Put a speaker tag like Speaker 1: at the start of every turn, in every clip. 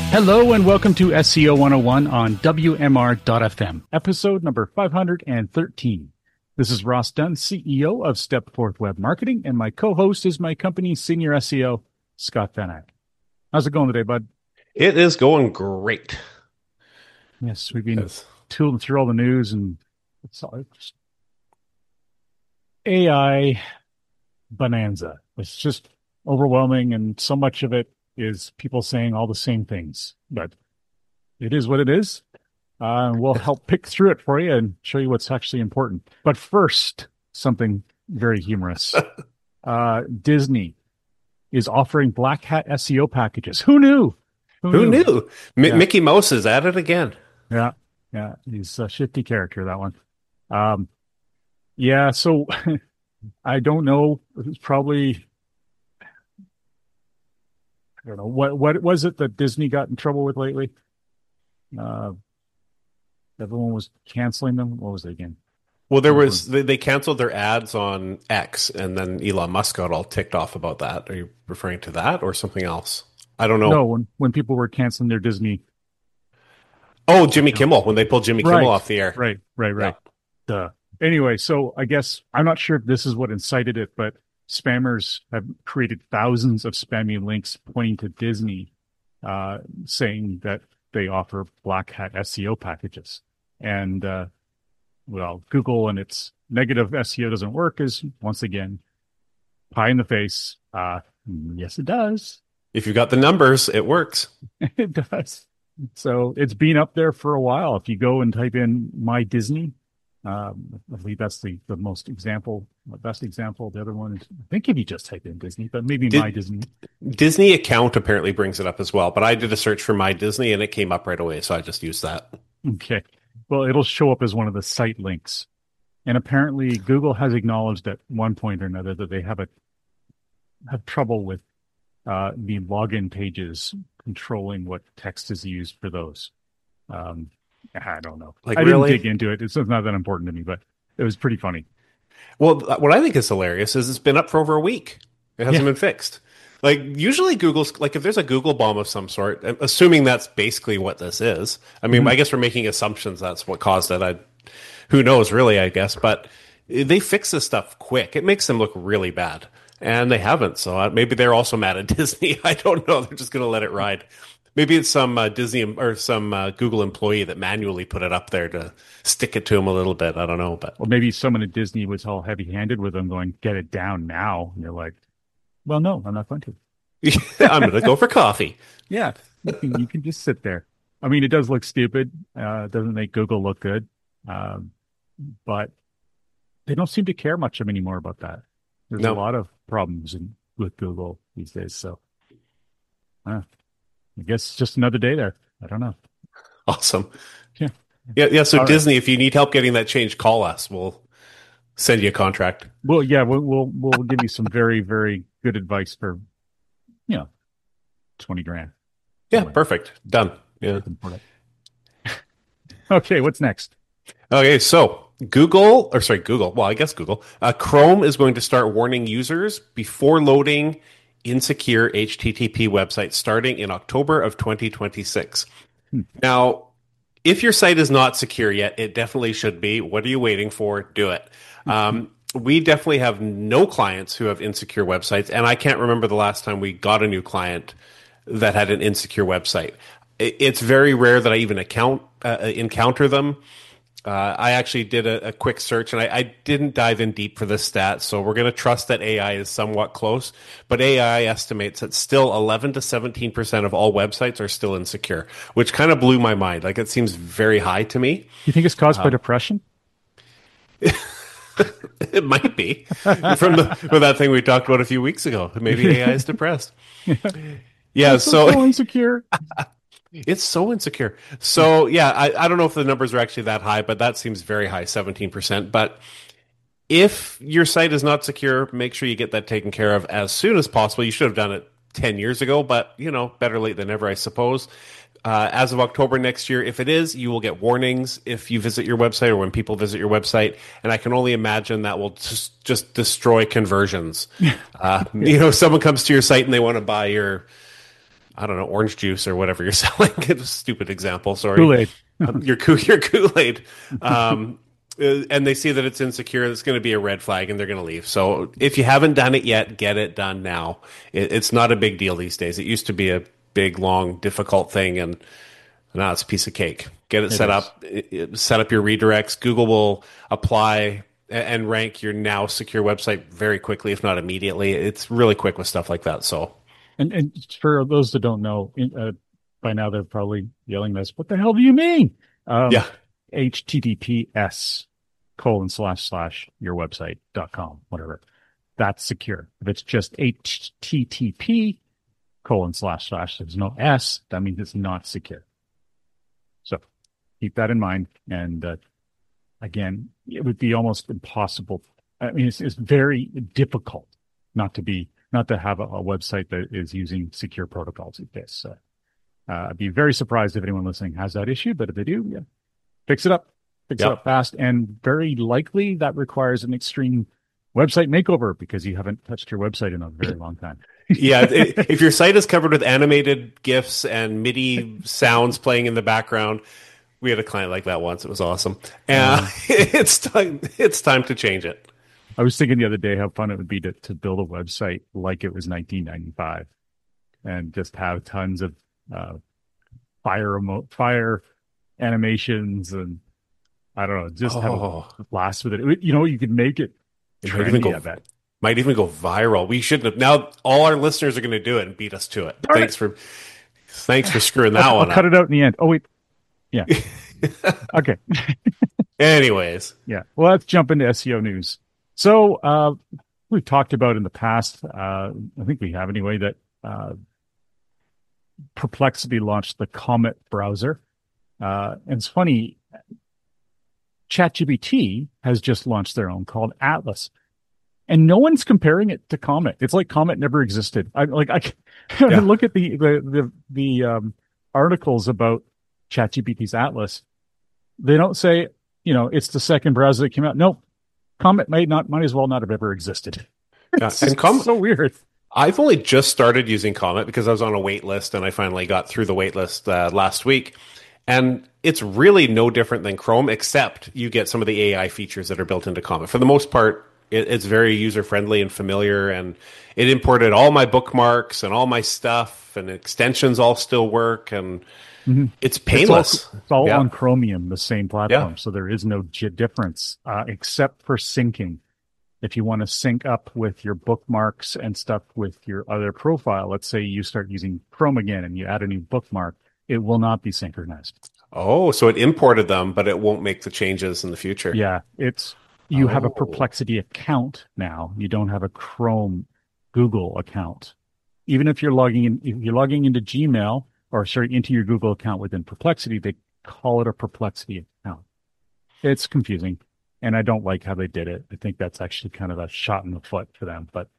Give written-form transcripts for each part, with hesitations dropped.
Speaker 1: Hello and welcome to SEO 101 on WMR.FM, episode number 513. This is Ross Dunn, CEO of Stepforth Web Marketing, and my co-host is my company's senior SEO, Scott Van Eyck. How's it going today, bud?
Speaker 2: It is going great.
Speaker 1: Yes, we've been tooling through all the news, and it's all just AI bonanza. It's just overwhelming, and so much of it is people saying all the same things, but it is what it is. We'll help pick through it for you and show you what's actually important. But first, something very humorous. Disney is offering black hat SEO packages. Who knew?
Speaker 2: Who knew? Mickey Mouse is at it again.
Speaker 1: Yeah. He's a shifty character, that one. So I don't know. It's probably... I don't know. What was it that Disney got in trouble with lately? Everyone was canceling them. What was it again?
Speaker 2: Well, they canceled their ads on X, and then Elon Musk got all ticked off about that. Are you referring to that or something else? I don't know.
Speaker 1: No, when people were canceling their Disney.
Speaker 2: Oh, Jimmy Kimmel, when they pulled Jimmy Kimmel off the air.
Speaker 1: Right. Yeah. Anyway, so I guess I'm not sure if this is what incited it, but spammers have created thousands of spammy links pointing to Disney, saying that they offer black hat SEO packages. And, Google and its negative SEO doesn't work is, once again, pie in the face. Yes, it does.
Speaker 2: If you got the numbers, it works.
Speaker 1: It does. So it's been up there for a while. If you go and type in My Disney, I believe that's the best example. The other one is, I think if you just type in Disney, but maybe My Disney.
Speaker 2: Disney account apparently brings it up as well, but I did a search for My Disney and it came up right away, so I just used that.
Speaker 1: Okay. Well, it'll show up as one of the site links. And apparently Google has acknowledged at one point or another that they have trouble with the login pages controlling what text is used for those. I don't know. I didn't dig into it. It's not that important to me, but it was pretty funny.
Speaker 2: Well, what I think is hilarious is it's been up for over a week. It hasn't been fixed. Like, usually Google's, like, if there's a Google bomb of some sort, assuming that's basically what this is. I mean, I guess we're making assumptions that's what caused it. Who knows, really, I guess. But they fix this stuff quick. It makes them look really bad. And they haven't. So maybe they're also mad at Disney. I don't know. They're just going to let it ride. Maybe it's some Disney or some Google employee that manually put it up there to stick it to them a little bit. I don't know, but
Speaker 1: maybe someone at Disney was all heavy-handed with them, going, "Get it down now." And they're like, "Well, no, I'm not going to.
Speaker 2: I'm going to go for coffee."
Speaker 1: Yeah, you can just sit there. I mean, it does look stupid. It doesn't make Google look good, but they don't seem to care much anymore about that. There's a lot of problems with Google these days, so. I guess just another day there. I don't know.
Speaker 2: Awesome.
Speaker 1: Yeah.
Speaker 2: So all Disney, if you need help getting that changed, call us. We'll send you a contract.
Speaker 1: Well, yeah, we'll give you some very, very good advice for, $20,000.
Speaker 2: Yeah, perfect. Done. Yeah.
Speaker 1: Okay, what's next?
Speaker 2: Okay, so Google. Well, I guess Google. Chrome is going to start warning users before loading insecure HTTP websites starting in October of 2026. Now, if your site is not secure yet, it definitely should be. What are you waiting for? Do it. We definitely have no clients who have insecure websites, and I can't remember the last time we got a new client that had an insecure website. It's very rare that I even encounter them. I actually did a quick search, and I didn't dive in deep for this stat, so we're going to trust that AI is somewhat close. But AI estimates that still 11 to 17% of all websites are still insecure, which kind of blew my mind. Like, it seems very high to me.
Speaker 1: You think it's caused by depression?
Speaker 2: It might be. From that thing we talked about a few weeks ago. Maybe AI is depressed. Yeah, so
Speaker 1: insecure.
Speaker 2: It's so insecure. So, yeah, I don't know if the numbers are actually that high, but that seems very high, 17%. But if your site is not secure, make sure you get that taken care of as soon as possible. You should have done it 10 years ago, but, better late than never, I suppose. As of October next year, if it is, you will get warnings if you visit your website or when people visit your website. And I can only imagine that will just destroy conversions. Someone comes to your site and they want to buy your I don't know, orange juice or whatever you're selling. It's a stupid example, sorry.
Speaker 1: Kool-Aid.
Speaker 2: Your Kool-Aid. And they see that it's insecure, it's going to be a red flag and they're going to leave. So if you haven't done it yet, get it done now. It's not a big deal these days. It used to be a big, long, difficult thing, and now it's a piece of cake. Get it set up, set up your redirects. Google will apply and rank your now secure website very quickly, if not immediately. It's really quick with stuff like that. So,
Speaker 1: And for those that don't know, by now they're probably yelling this. What the hell do you mean?
Speaker 2: yeah.
Speaker 1: HTTPS :// whatever. That's secure. If it's just HTTP : / there's no S, that means it's not secure. So keep that in mind. And again, it would be almost impossible. I mean, it's very difficult not to have a website that is using secure protocols like this. I'd be very surprised if anyone listening has that issue, but if they do, yeah, fix it up fast. And very likely that requires an extreme website makeover because you haven't touched your website in a very long time.
Speaker 2: Yeah, if your site is covered with animated GIFs and MIDI sounds playing in the background, we had a client like that once. It was awesome. It's time to change it.
Speaker 1: I was thinking the other day how fun it would be to build a website like it was 1995 and just have tons of fire animations and I don't know, just have a blast with it. You could make it trendy, I bet.
Speaker 2: Might even go viral. We shouldn't have. Now all our listeners are going to do it and beat us to it. Thanks for screwing that one up.
Speaker 1: I'll cut it out in the end. Oh wait, yeah. Okay.
Speaker 2: Anyways,
Speaker 1: yeah. Well, let's jump into SEO news. So we've talked about in the past. I think we have anyway that Perplexity launched the Comet browser, and it's funny. ChatGPT has just launched their own called Atlas. And no one's comparing it to Comet. It's like Comet never existed. I look at the articles about ChatGPT's Atlas. They don't say, it's the second browser that came out. No, Comet might as well not have ever existed.
Speaker 2: It's so
Speaker 1: weird.
Speaker 2: I've only just started using Comet because I was on a wait list and I finally got through the wait list last week. And it's really no different than Chrome, except you get some of the AI features that are built into Comet. For the most part, it's very user-friendly and familiar, and it imported all my bookmarks and all my stuff, and extensions all still work, and it's painless.
Speaker 1: It's all on Chromium, the same platform, so there is no difference, except for syncing. If you want to sync up with your bookmarks and stuff with your other profile, let's say you start using Chrome again and you add a new bookmark, it will not be synchronized.
Speaker 2: Oh, so it imported them, but it won't make the changes in the future.
Speaker 1: Yeah, you have a Perplexity account now. You don't have a Chrome Google account. Even if you're logging into Gmail into your Google account within Perplexity, they call it a Perplexity account. It's confusing, and I don't like how they did it. I think that's actually kind of a shot in the foot for them. But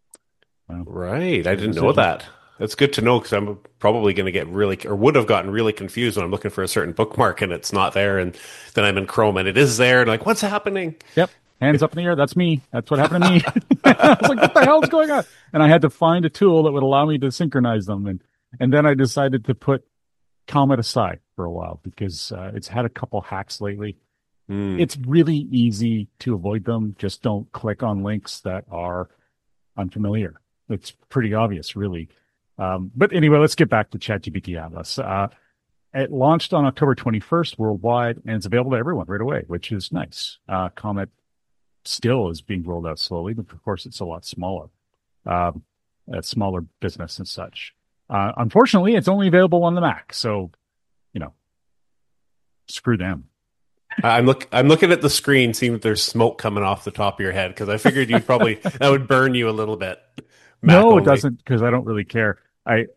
Speaker 2: right, I didn't know that. That's good to know because I'm probably going to get would have gotten really confused when I'm looking for a certain bookmark and it's not there, and then I'm in Chrome and it is there, and what's happening?
Speaker 1: Yep, hands up in the air. That's me. That's what happened to me. I was like, what the hell is going on? And I had to find a tool that would allow me to synchronize them, and then I decided to put Comet aside for a while because it's had a couple hacks lately. It's really easy to avoid them. Just don't click on links that are unfamiliar. It's pretty obvious, really. But anyway, let's get back to ChatGPT Atlas. It launched on October 21st worldwide, and it's available to everyone right away, which is nice. Comet still is being rolled out slowly, but of course it's a lot smaller, a smaller business and such. Unfortunately, it's only available on the Mac, so, screw them.
Speaker 2: I'm looking at the screen, seeing that there's smoke coming off the top of your head, because I figured that would burn you a little bit.
Speaker 1: No, it doesn't, because I don't really care. I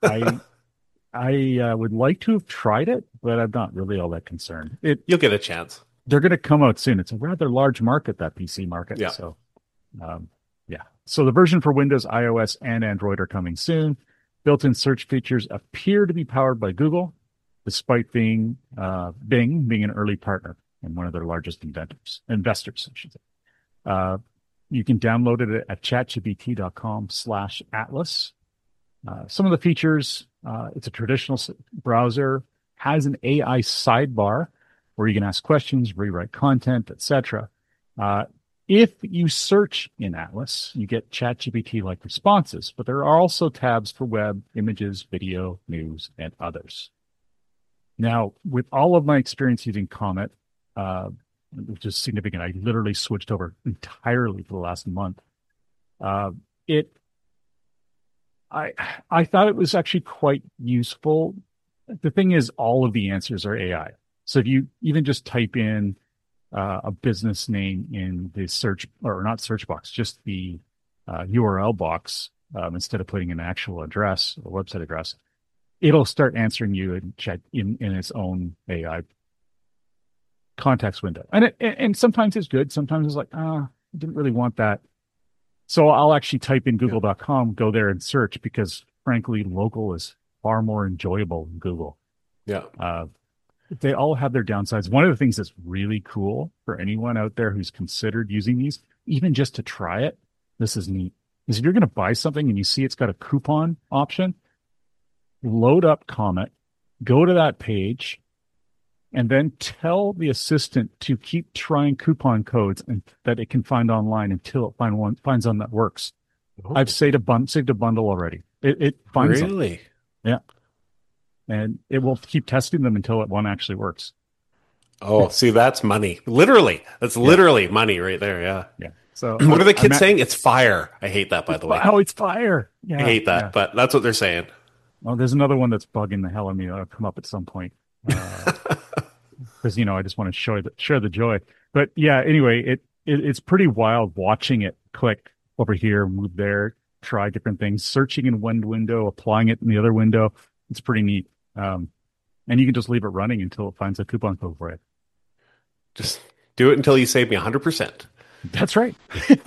Speaker 1: would like to have tried it, but I'm not really all that concerned.
Speaker 2: You'll get a chance.
Speaker 1: They're going to come out soon. It's a rather large market, that PC market.
Speaker 2: Yeah.
Speaker 1: So, So the version for Windows, iOS, and Android are coming soon. Built-in search features appear to be powered by Google, despite Bing being an early partner and one of their largest investors, I should say. You can download it at chatgpt.com/Atlas. Some of the features It's a traditional browser, has an AI sidebar where you can ask questions, rewrite content, etc. Uh, if you search in Atlas, you get ChatGPT-like responses, but there are also tabs for web, images, video, news, and others. Now, with all of my experience using Comet, uh, which is significant, I literally switched over entirely for the last month. Uh, it, I, I thought it was actually quite useful. The thing is, all of the answers are AI. So if you even just type in a business name in the search, or not search box, just the URL box, instead of putting an actual address or website address, it'll start answering you in chat in its own AI context window. And sometimes it's good. Sometimes it's like, I didn't really want that. So I'll actually type in google.com, go there and search because frankly, local is far more enjoyable than Google.
Speaker 2: Yeah.
Speaker 1: They all have their downsides. One of the things that's really cool for anyone out there who's considered using these, even just to try it, this is neat, is if you're going to buy something and you see it's got a coupon option, load up Comet, go to that page, and then tell the assistant to keep trying coupon codes and that it can find online until it finds one that works.
Speaker 2: Oh.
Speaker 1: I've saved a bundle already. It finds them.
Speaker 2: Really?
Speaker 1: Yeah. And it will keep testing them until one actually works.
Speaker 2: Oh, see, that's money. Literally. That's literally money right there. Yeah.
Speaker 1: Yeah. So
Speaker 2: what are the kids saying? It's fire. I hate that, by the way.
Speaker 1: Oh, it's fire. Yeah.
Speaker 2: I hate that, but that's what they're saying.
Speaker 1: Well, there's another one that's bugging the hell out of me. That'll come up at some point. Because I just want to share the joy. But yeah, anyway, it's pretty wild watching it click over here, move there, try different things, searching in one window, applying it in the other window. It's pretty neat. And you can just leave it running until it finds a coupon code for it.
Speaker 2: Just do it until you save me 100%.
Speaker 1: That's right.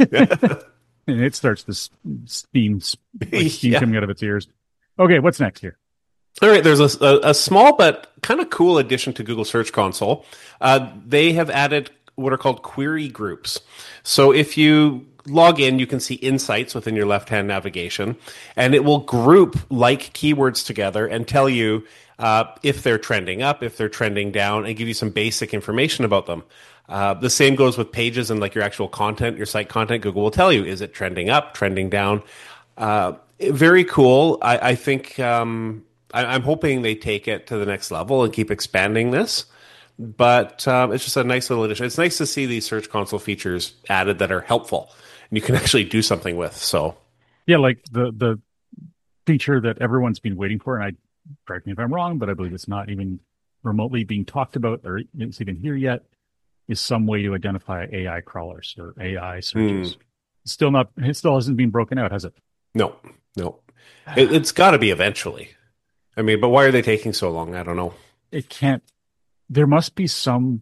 Speaker 1: And it starts this steam coming out of its ears. Okay, what's next here?
Speaker 2: All right, there's a small but kind of cool addition to Google Search Console. They have added what are called query groups. So if you log in, you can see insights within your left-hand navigation, and it will group like keywords together and tell you if they're trending up, if they're trending down, and give you some basic information about them. The same goes with pages and like your actual content, your site content. Google will tell you, is it trending up, trending down? Very cool. I think I'm hoping they take it to the next level and keep expanding this. But it's just a nice little addition. It's nice to see these Search Console features added that are helpful and you can actually do something with. So,
Speaker 1: yeah, like the feature that everyone's been waiting for, and correct me if I'm wrong, but I believe it's not even remotely being talked about or it's even here yet, is some way to identify AI crawlers or AI searches. It still hasn't been broken out, has it?
Speaker 2: No. It's got to be eventually. I mean, but why are they taking so long? I don't know.
Speaker 1: It can't. There must be some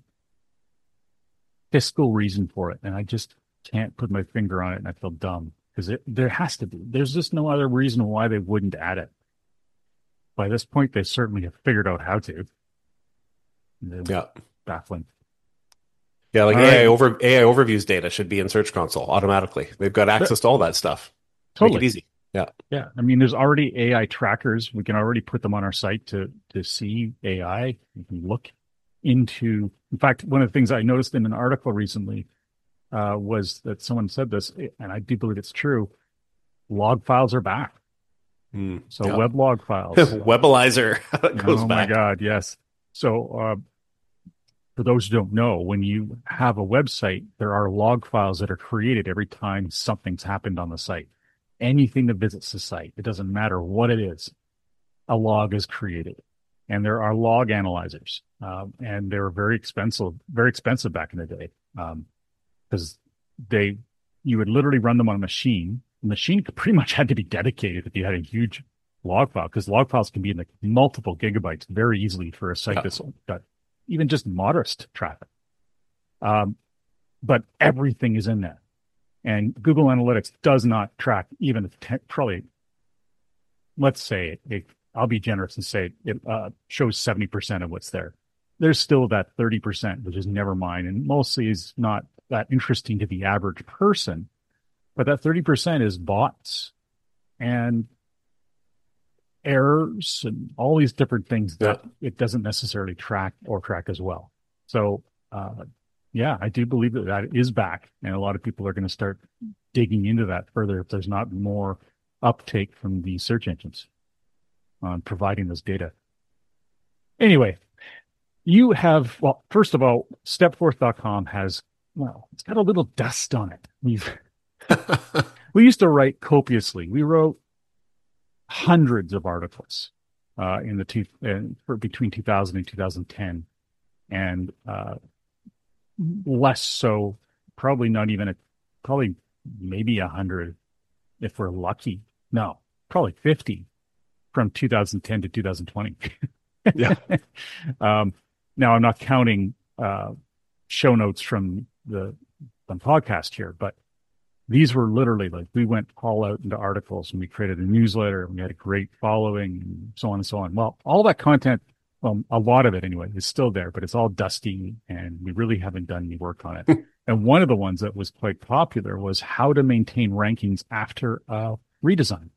Speaker 1: fiscal reason for it, and I just can't put my finger on it, and I feel dumb because there has to be. There's just no other reason why they wouldn't add it. By this point, they certainly have figured out how to.
Speaker 2: Yeah,
Speaker 1: baffling.
Speaker 2: Yeah, like AI overviews data should be in Search Console automatically. They've got access to all that stuff.
Speaker 1: Totally
Speaker 2: Make it easy. Yeah.
Speaker 1: Yeah. I mean, there's already AI trackers. We can already put them on our site to see AI. You can look into, in fact, one of the things I noticed in an article recently was that someone said this, and I do believe it's true. Log files are back. So web log files.
Speaker 2: Webalizer goes
Speaker 1: back. Oh my God. Yes. So, for those who don't know, when you have a website, there are log files that are created every time something's happened on the site. Anything that visits the site, it doesn't matter what it is, a log is created. And there are log analyzers. And they were very expensive back in the day. Because you would literally run them on a machine. The machine pretty much had to be dedicated if you had a huge log file, because log files can be in multiple gigabytes very easily for a site that's got even just modest traffic. But everything is in there. And Google Analytics does not track even probably, let's say, I'll be generous and say it shows 70% of what's there. There's still that 30%, which is never mind, and mostly is not that interesting to the average person. But that 30% is bots. And errors and all these different things
Speaker 2: Yeah.
Speaker 1: that it doesn't necessarily track or track as well. So, yeah, I do believe that that is back, and a lot of people are going to start digging into that further if there's not more uptake from the search engines on providing this data. Anyway, you have, well, first of all, stepforth.com has, well, it's got a little dust on it. We used to write copiously. We wrote hundreds of articles in the for between 2000 and 2010, and less so, probably not even probably maybe 100 if we're lucky. No, probably 50 from 2010 to 2020.
Speaker 2: Yeah.
Speaker 1: Now I'm not counting show notes from the podcast here, but these were literally like we went all out into articles and we created a newsletter and we had a great following and so on and so on. Well, all that content, well, a lot of it anyway, is still there, but it's all dusty and we really haven't done any work on it. And one of the ones that was quite popular was how to maintain rankings after a redesign.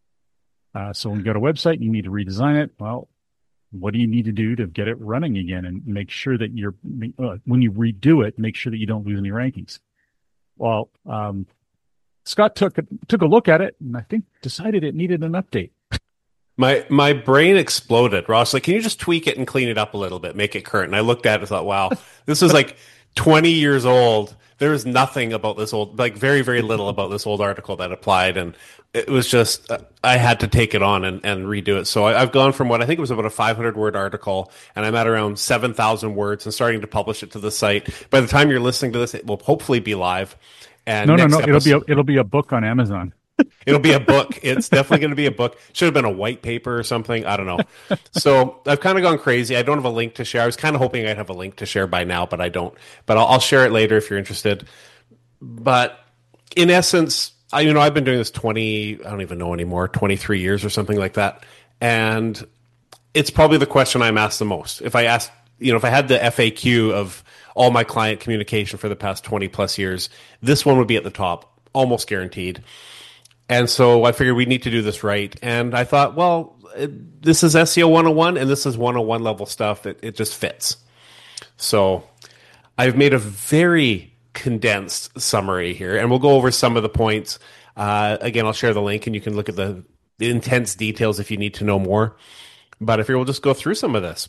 Speaker 1: So when you go to a website, you need to redesign it. Well, what do you need to do to get it running again and make sure that when you redo it, make sure that you don't lose any rankings? Well, Scott took a look at it and I think decided it needed an update.
Speaker 2: My brain exploded. Ross, like, can you just tweak it and clean it up a little bit, make it current? And I looked at it and thought, wow, this is like 20 years old. There was nothing about this old, like very, very little about this old article that applied. And it was just, I had to take it on and redo it. So I've gone from what I think was about a 500-word article, and I'm at around 7,000 words and starting to publish it to the site. By the time you're listening to this, it will hopefully be live. And
Speaker 1: no. It'll be a book on Amazon.
Speaker 2: It'll be a book. It's definitely going to be a book. Should have been a white paper or something. I don't know. So I've kind of gone crazy. I don't have a link to share. I was kind of hoping I'd have a link to share by now, but I don't. But I'll share it later if you're interested. But in essence, I've been doing this 20, I don't even know anymore, 23 years or something like that. And it's probably the question I'm asked the most. If I had the FAQ of all my client communication for the past 20 plus years, this one would be at the top, almost guaranteed. And so I figured we need to do this right. And I thought, well, this is SEO 101 and this is 101 level stuff. It just fits. So I've made a very condensed summary here, and we'll go over some of the points. Again, I'll share the link and you can look at the intense details if you need to know more. But if you will just go through some of this.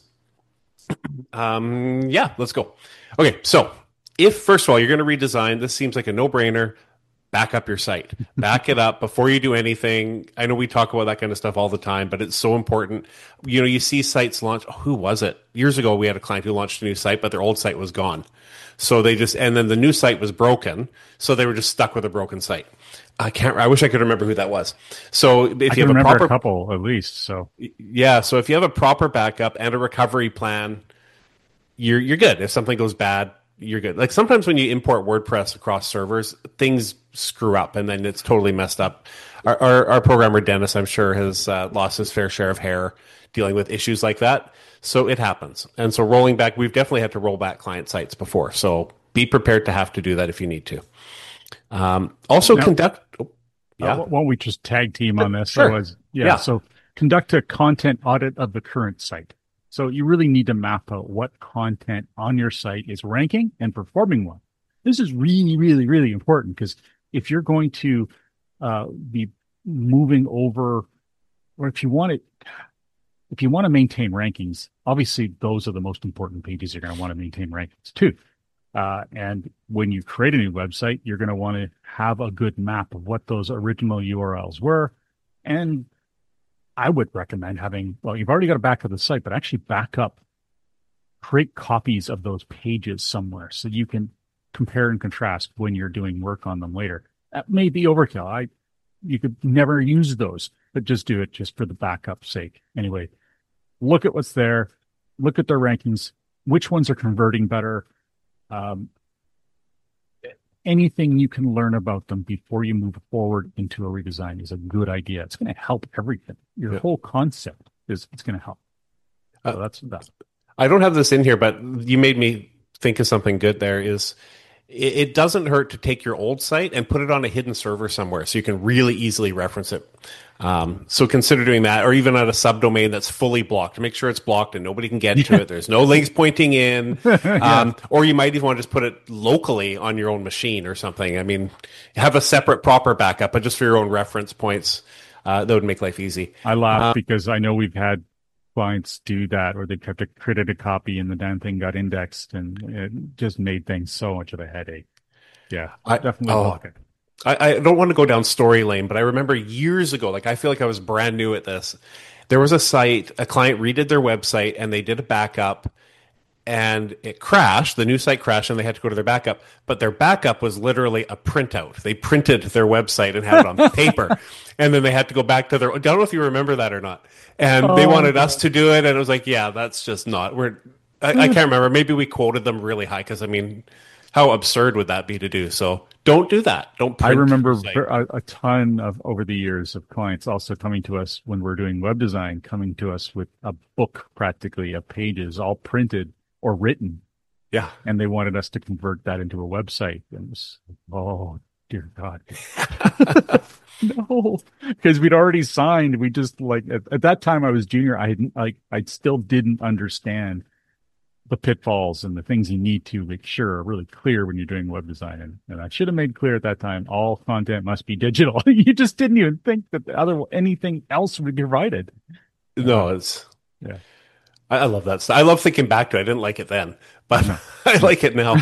Speaker 2: Yeah, let's go. Okay, so if, first of all, you're going to redesign, this seems like a no-brainer. Back up your site. Back it up before you do anything. I know we talk about that kind of stuff all the time, but it's so important. You see sites launch. Oh, who was it? Years ago, we had a client who launched a new site, but their old site was gone. So and then the new site was broken. So they were just stuck with a broken site. I wish I could remember who that was. So if you have
Speaker 1: a couple at least. So
Speaker 2: yeah. So if you have a proper backup and a recovery plan, you're good. If something goes bad, you're good. Like sometimes when you import WordPress across servers, things screw up and then it's totally messed up. Our programmer Dennis, I'm sure, has lost his fair share of hair dealing with issues like that. So it happens. And so rolling back, we've definitely had to roll back client sites before. So be prepared to have to do that if you need to. Also, conduct.
Speaker 1: Yeah. Won't we just tag team on this?
Speaker 2: Sure.
Speaker 1: So conduct a content audit of the current site. So you really need to map out what content on your site is ranking and performing well. This is really, really, really important because if you're going to be moving over, or if you want to maintain rankings, obviously those are the most important pages you're going to want to maintain rankings too. And when you create a new website, you're going to want to have a good map of what those original URLs were. And I would recommend you've already got to back up the site, but actually create copies of those pages somewhere so you can compare and contrast when you're doing work on them later. That may be overkill. You could never use those, but just do it just for the backup sake. Anyway, look at what's there, look at their rankings, which ones are converting better. Anything you can learn about them before you move forward into a redesign is a good idea. It's going to help everything. Your whole concept it's going to help. So that's that.
Speaker 2: I don't have this in here, but you made me think of something good there is it doesn't hurt to take your old site and put it on a hidden server somewhere so you can really easily reference it. So consider doing that, or even at a subdomain that's fully blocked. Make sure it's blocked and nobody can get to
Speaker 1: Yeah.
Speaker 2: it. There's no links pointing in.
Speaker 1: Yeah.
Speaker 2: Or you might even want to just put it locally on your own machine or something. I mean, have a separate proper backup, but just for your own reference points. That would make life easy.
Speaker 1: I laugh because I know we've had clients do that, or they kept a created a copy and the damn thing got indexed, and it just made things so much of a headache. Yeah,
Speaker 2: I
Speaker 1: definitely
Speaker 2: oh
Speaker 1: block it.
Speaker 2: I don't want to go down story lane, but I remember years ago, like I feel like I was brand new at this. There was a site, a client redid their website and they did a backup and it crashed. The new site crashed and they had to go to their backup, but their backup was literally a printout. They printed their website and had it on paper. And then they had to go back to their, I don't know if you remember that or not. And they
Speaker 1: Oh
Speaker 2: wanted us
Speaker 1: God.
Speaker 2: to do it. And it was like, yeah, that's just not, I can't remember. Maybe we quoted them really high because I mean, how absurd would that be to do? So don't do that. Don't
Speaker 1: I
Speaker 2: print your
Speaker 1: remember
Speaker 2: site.
Speaker 1: a ton of over the years of clients also coming to us when we're doing web design, coming to us with a book practically of pages, all printed or written,
Speaker 2: Yeah.
Speaker 1: and they wanted us to convert that into a website. And it was, oh dear God. No, because we'd already signed. We just like at that time I was junior. I hadn't like I still didn't understand the pitfalls and the things you need to make sure are really clear when you're doing web design. And I should have made clear at that time all content must be digital. You just didn't even think that the other anything else would be provided.
Speaker 2: No, it's,
Speaker 1: Yeah,
Speaker 2: I love that stuff. I love thinking back to it. I didn't like it then, but
Speaker 1: no,
Speaker 2: I
Speaker 1: no.
Speaker 2: like it now.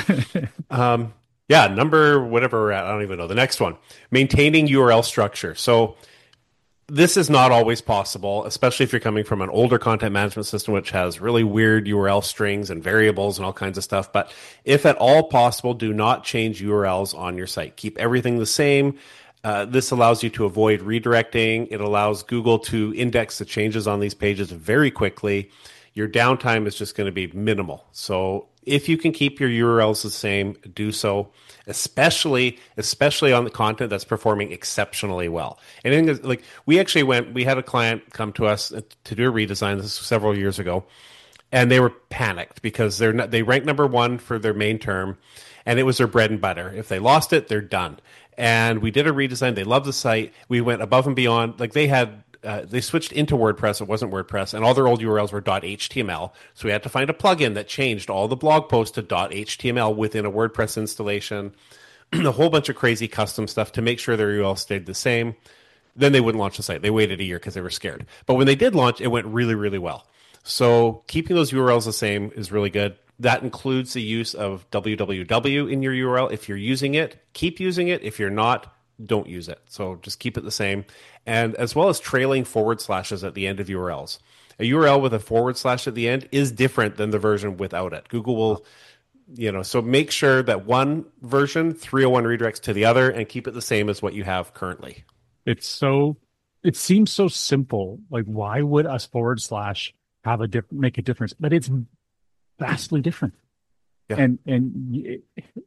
Speaker 2: Yeah, number whatever we're at, I don't even know. The next one, maintaining URL structure. So this is not always possible, especially if you're coming from an older content management system, which has really weird URL strings and variables and all kinds of stuff. But if at all possible, do not change URLs on your site. Keep everything the same. This allows you to avoid redirecting. It allows Google to index the changes on these pages very quickly. Your downtime is just going to be minimal. So if you can keep your URLs the same, do so, especially on the content that's performing exceptionally well. And in, like we had a client come to us to do a redesign this several years ago, and they were panicked because they ranked number one for their main term, and it was their bread and butter. If they lost it, they're done. And we did a redesign. They loved the site. We went above and beyond. Like they switched into WordPress. It wasn't WordPress, and all their old URLs were .html. So we had to find a plugin that changed all the blog posts to .html within a WordPress installation. A whole bunch of crazy custom stuff to make sure their URL stayed the same. Then they wouldn't launch the site. They waited a year because they were scared. But when they did launch, it went really, really well. So keeping those URLs the same is really good. That includes the use of www in your URL. If you're using it, keep using it. If you're not, don't use it. So just keep it the same. And as well as trailing forward slashes at the end of URLs. A URL with a forward slash at the end is different than the version without it. Google will, so make sure that one version, 301 redirects to the other, and keep it the same as what you have currently.
Speaker 1: it's so it seems so simple. Like why would us forward slash have make a difference? But it's vastly different.
Speaker 2: Yeah.
Speaker 1: And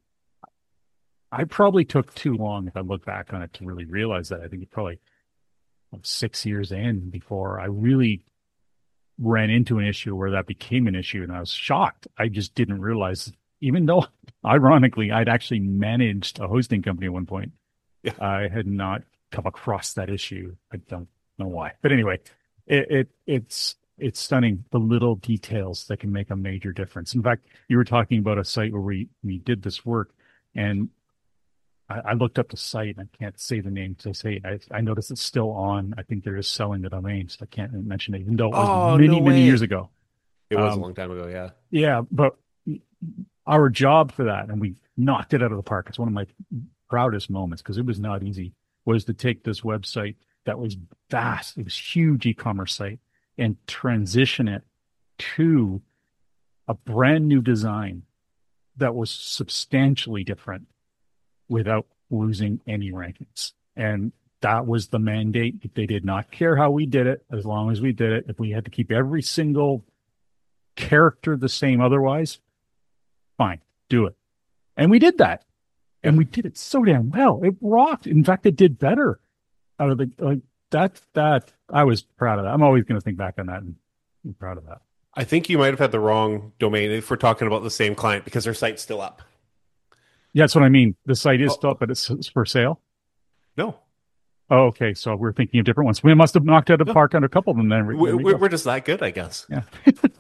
Speaker 1: I probably took too long if I look back on it to really realize that. I think it probably 6 years in before I really ran into an issue where that became an issue, and I was shocked. I just didn't realize, even though ironically I'd actually managed a hosting company at one point,
Speaker 2: Yeah.
Speaker 1: I had not come across that issue. I don't know why, but anyway, it's stunning the little details that can make a major difference. In fact, you were talking about a site where we did this work, and I looked up the site, and I can't say the name because I noticed it's still on. I think they're just selling the domain, so I can't mention it, even though it was
Speaker 2: Oh,
Speaker 1: many,
Speaker 2: no
Speaker 1: many years
Speaker 2: way.
Speaker 1: ago.
Speaker 2: It was a
Speaker 1: Um,
Speaker 2: long time ago, yeah.
Speaker 1: yeah, but our job for that, and we knocked it out of the park. It's one of my proudest moments because it was not easy, was to take this website that was vast, it was huge e-commerce site, and transition it to a brand new design that was substantially different without losing any rankings. And that was the mandate. They did not care how we did it, as long as we did it. If we had to keep every single character the same otherwise, fine, do it. And we did that.
Speaker 2: Yeah.
Speaker 1: And we did it so damn well. It rocked. In fact, it did better out of the like that I was proud of that. I'm always going to think back on that and be proud of that.
Speaker 2: I think you might have had the wrong domain if we're talking about the same client because their site's still up.
Speaker 1: Yeah, that's what I mean. The site is still
Speaker 2: Oh,
Speaker 1: up, but it's for sale.
Speaker 2: no,
Speaker 1: Oh, okay. So we're thinking of different ones. We must have knocked out of the
Speaker 2: no.
Speaker 1: park on a couple of them. Then there we go.
Speaker 2: We're just that good, I guess.
Speaker 1: Yeah.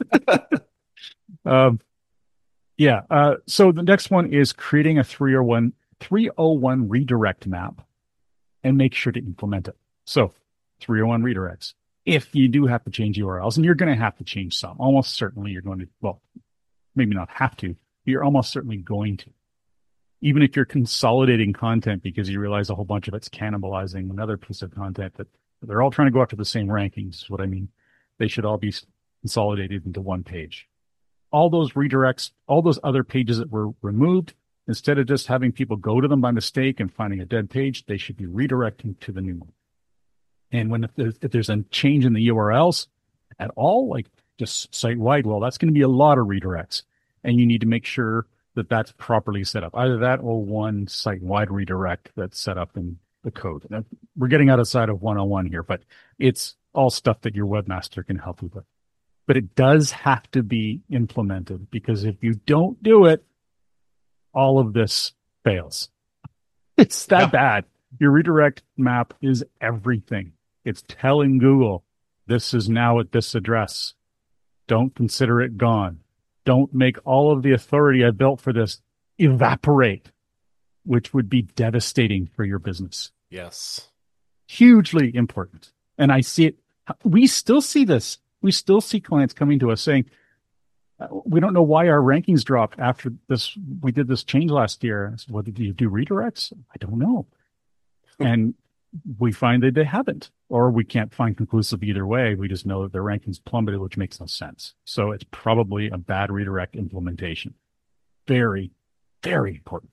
Speaker 1: Um, yeah. So the next one is creating a 301 redirect map and make sure to implement it. So 301 redirects. If you do have to change URLs, and you're going to have to change some, almost certainly you're going to, well, maybe not have to, but you're almost certainly going to. Even if you're consolidating content because you realize a whole bunch of it's cannibalizing another piece of content that they're all trying to go after the same rankings, is what I mean. They should all be consolidated into one page. All those redirects, all those other pages that were removed, instead of just having people go to them by mistake and finding a dead page, they should be redirecting to the new one. And if there's a change in the URLs at all, like just site wide, well, that's going to be a lot of redirects. And you need to make sure that that's properly set up. Either that or one site wide redirect that's set up in the code. Now, we're getting outside of 101 here, but it's all stuff that your webmaster can help you with. But it does have to be implemented, because if you don't do it, all of this fails. It's that
Speaker 2: Yeah.
Speaker 1: bad. Your redirect map is everything. It's telling Google, this is now at this address. Don't consider it gone. Don't make all of the authority I built for this evaporate, which would be devastating for your business.
Speaker 2: Yes.
Speaker 1: Hugely important. And I see it. We still see this. We still see clients coming to us saying, we don't know why our rankings dropped after this. We did this change last year. I said, well, did you do redirects? I don't know. And we find that they haven't, or we can't find conclusive either way. We just know that their rankings plummeted, which makes no sense. So it's probably a bad redirect implementation. Very, very important.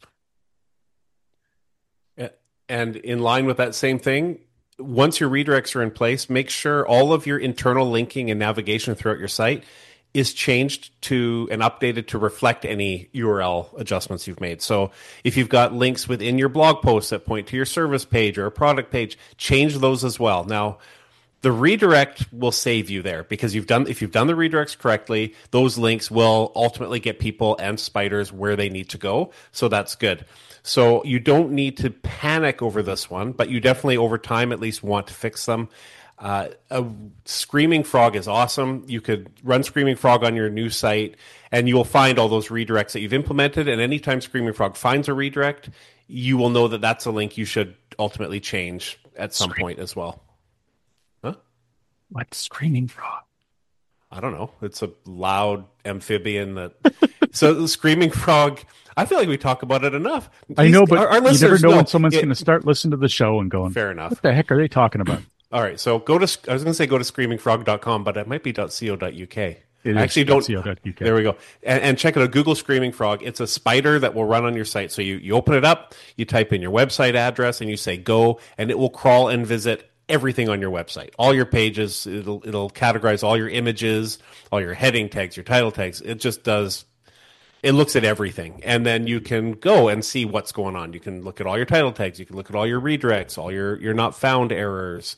Speaker 2: And in line with that same thing, once your redirects are in place, make sure all of your internal linking and navigation throughout your site is changed to and updated to reflect any URL adjustments you've made. So if you've got links within your blog posts that point to your service page or a product page, change those as well. Now, the redirect will save you there, because if you've done the redirects correctly, those links will ultimately get people and spiders where they need to go. So that's good. So you don't need to panic over this one, but you definitely over time at least want to fix them. A Screaming Frog is awesome. You could run Screaming Frog on your new site, and you will find all those redirects that you've implemented. And anytime Screaming Frog finds a redirect, you will know that that's a link you should ultimately change at some point as well. Huh?
Speaker 1: What Screaming Frog?
Speaker 2: I don't know. It's a loud amphibian that. So the Screaming Frog. I feel like we talk about it enough.
Speaker 1: I know, but
Speaker 2: our
Speaker 1: you never
Speaker 2: listeners
Speaker 1: know
Speaker 2: know
Speaker 1: when someone's going to start listening to the show and going,
Speaker 2: Fair enough.
Speaker 1: what the heck are they talking about?
Speaker 2: All right, so I was going to say go to screamingfrog.com, but it might be .co.uk.
Speaker 1: It
Speaker 2: Actually,
Speaker 1: is
Speaker 2: don't.
Speaker 1: .co.uk.
Speaker 2: There we go. And check it out. Google Screaming Frog. It's a spider that will run on your site. So you open it up, you type in your website address, and you say go, and it will crawl and visit everything on your website. All your pages. It'll categorize all your images, all your heading tags, your title tags. It just does. It looks at everything, and then you can go and see what's going on. You can look at all your title tags. You can look at all your redirects, all your not found errors.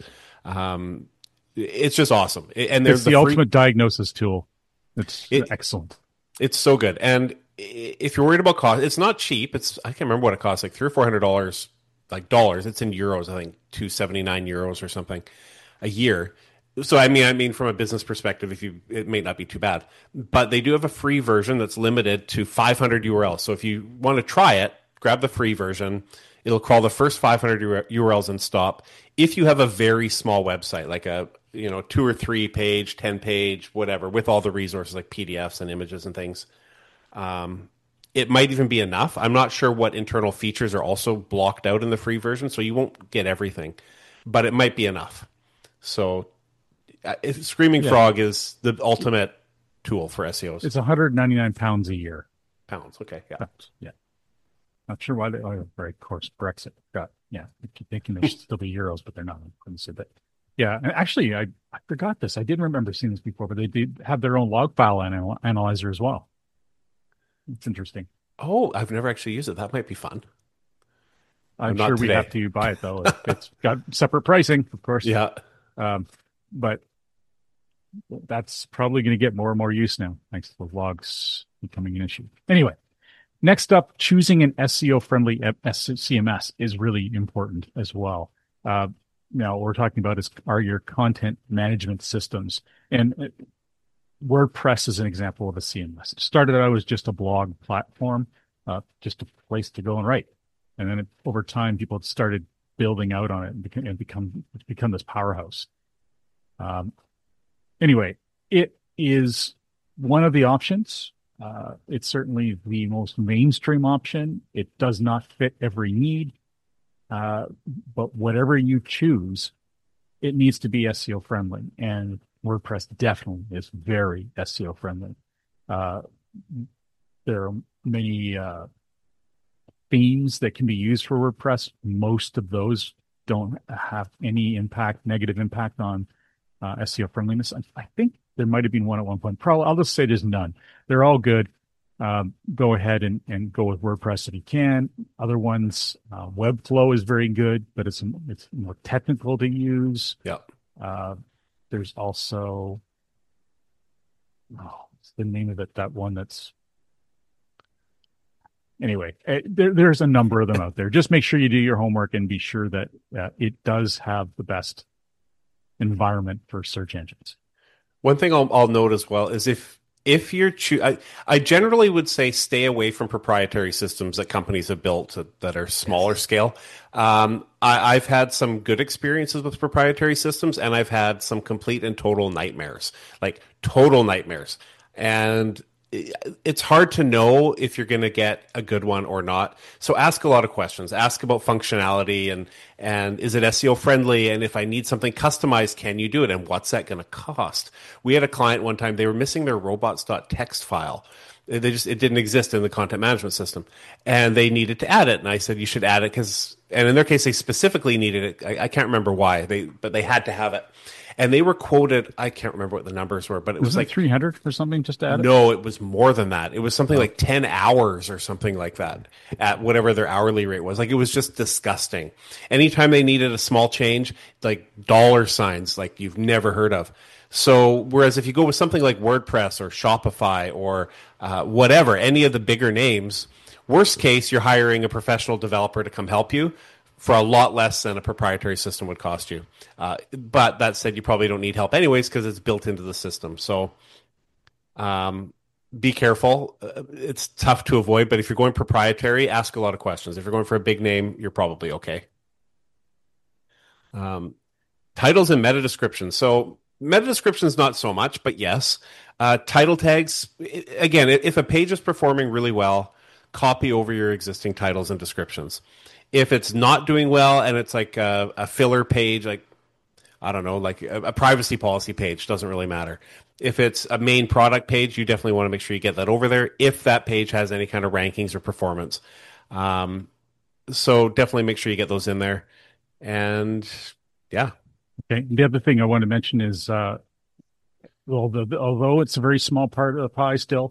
Speaker 2: It's just awesome. And there's
Speaker 1: It's the ultimate diagnosis tool. It's excellent.
Speaker 2: It's so good. And if you're worried about cost, it's not cheap. I can't remember what it costs, like $300 or $400, like dollars. It's in euros, I think €279 or something a year. So I mean, from a business perspective, it may not be too bad, but they do have a free version that's limited to 500 URLs. So if you want to try it, grab the free version. It'll crawl the first 500 URLs and stop. If you have a very small website, like a 2 or 3 page, 10 page, whatever, with all the resources like PDFs and images and things, it might even be enough. I'm not sure what internal features are also blocked out in the free version, so you won't get everything, but it might be enough. So Screaming Frog is the ultimate tool for SEOs.
Speaker 1: It's £199 a year.
Speaker 2: Pounds, okay, yeah.
Speaker 1: Pounds, yeah. Not sure why of course, Brexit got, yeah, thinking they should still be euros, but they're not. I couldn't say that. Yeah, and actually, I forgot this. I didn't remember seeing this before, but they did have their own log file analyzer as well. It's interesting.
Speaker 2: Oh, I've never actually used it. That might be fun.
Speaker 1: I'm sure we have to buy it, though. It's got separate pricing, of course.
Speaker 2: Yeah.
Speaker 1: But that's probably going to get more and more use now, thanks to the logs becoming an issue. Anyway, Next up, choosing an SEO friendly CMS is really important as well. Uh, Now, what we're talking about are your content management systems. And WordPress is an example of a CMS. It started out as just a blog platform, just a place to go and write. And then over time, people started building out on it and become this powerhouse. Um, anyway, it is one of the options. It's certainly the most mainstream option. It does not fit every need, uh, but whatever you choose, it needs to be SEO friendly. And WordPress definitely is very SEO friendly. Uh, there are many themes that can be used for WordPress. Most of those don't have any negative impact on SEO friendliness. I think there might have been one at one point. Probably, I'll just say there's none. They're all good. Go ahead and go with WordPress if you can. Other ones, Webflow is very good, but it's more technical to use.
Speaker 2: Yeah.
Speaker 1: There's also, what's the name of it? That one that's anyway. There's a number of them out there. Just make sure you do your homework and be sure that it does have the best environment for search engines.
Speaker 2: One thing I'll note as well is if you're I generally would say stay away from proprietary systems that companies have built that are smaller scale. I've had some good experiences with proprietary systems, and I've had some complete and total nightmares, like total nightmares. And it's hard to know if you're going to get a good one or not. So ask a lot of questions. Ask about functionality and is it SEO friendly? And if I need something customized, can you do it? And what's that going to cost? We had a client one time, they were missing their robots.txt file. It didn't exist in the content management system, and they needed to add it. And I said, you should add it and in their case, they specifically needed it. I can't remember why but they had to have it. And they were quoted, I can't remember what the numbers were, but it was like
Speaker 1: 300 or something just to add it?
Speaker 2: No, it was more than that. It was something like 10 hours or something like that at whatever their hourly rate was. Like, it was just disgusting. Anytime they needed a small change, like dollar signs, like you've never heard of. So, whereas if you go with something like WordPress or Shopify or whatever, any of the bigger names, worst case, you're hiring a professional developer to come help you for a lot less than a proprietary system would cost you. But that said, you probably don't need help anyways because it's built into the system. So be careful. It's tough to avoid, but if you're going proprietary, ask a lot of questions. If you're going for a big name, you're probably okay. Titles and meta descriptions. So meta descriptions, not so much, but yes. Title tags, again, if a page is performing really well, copy over your existing titles and descriptions. If it's not doing well and it's like a filler page, like, I don't know, like a privacy policy page, doesn't really matter. If it's a main product page, you definitely want to make sure you get that over there if that page has any kind of rankings or performance. So definitely make sure you get those in there. And yeah.
Speaker 1: Okay. The other thing I want to mention is, although it's a very small part of the pie still,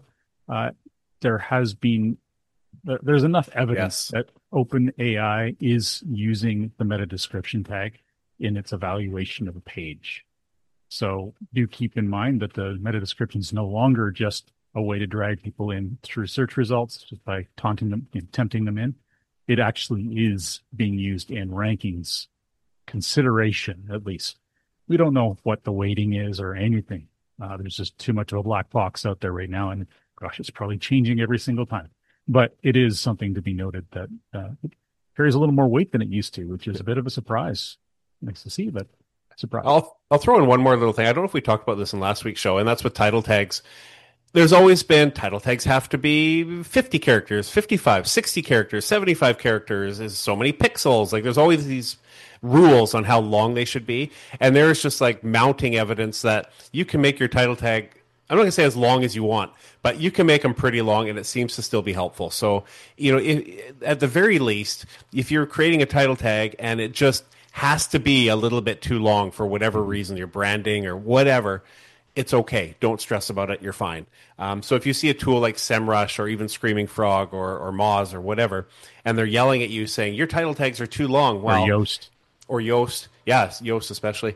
Speaker 1: there's enough evidence that OpenAI is using the meta description tag in its evaluation of a page. So do keep in mind that the meta description is no longer just a way to drag people in through search results just by taunting them, tempting them in. It actually is being used in rankings consideration, at least. We don't know what the weighting is or anything. There's just too much of a black box out there right now. And gosh, it's probably changing every single time. But it is something to be noted that it carries a little more weight than it used to, which is a bit of a surprise. Nice to see, but surprise.
Speaker 2: I'll throw in one more little thing. I don't know if we talked about this in last week's show, and that's with title tags. There's always been title tags have to be 50 characters, 55, 60 characters, 75 characters, is so many pixels. Like, there's always these rules on how long they should be. And there's just like mounting evidence that you can make your title tag, I'm not going to say as long as you want, but you can make them pretty long and it seems to still be helpful. So, at the very least, if you're creating a title tag and it just has to be a little bit too long for whatever reason, your branding or whatever, it's okay. Don't stress about it. You're fine. So if you see a tool like SEMrush or even Screaming Frog or Moz or whatever, and they're yelling at you saying your title tags are too long, well,
Speaker 1: or
Speaker 2: Yoast, yes, Yoast especially.